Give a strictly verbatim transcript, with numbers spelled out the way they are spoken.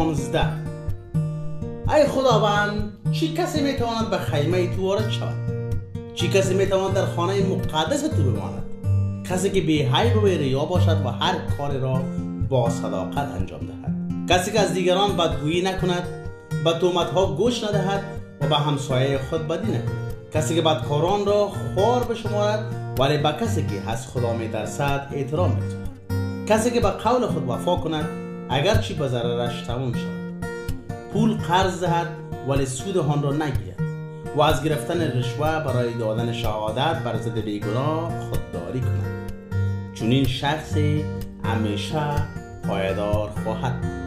پانزده. ای خداوند، چی کسی میتواند به خیمه تو وارد شود؟ چی کسی میتواند در خانه مقدس تو بماند؟ کسی که بی عیب و بی ریا باشد و هر کاری را با صداقت انجام دهد. کسی که از دیگران بدگویی نکند، به تهمت‌ها گوش ندهد و به همسایه خود بدی نکند. کسی که بدکاران را خوار بشمارد ولی به کسی که از خدا میترسد احترام می‌گذارد. کسی که به قول خود وفا کند اگرچه به ضررش تمام شود. پول قرض دهد ولی سود آن را نگیرد و از گرفتن رشوه برای دادن شهادت بر ضد بیگناه خودداری کند. چون این شخصی همیشه پایدار خواهد بود.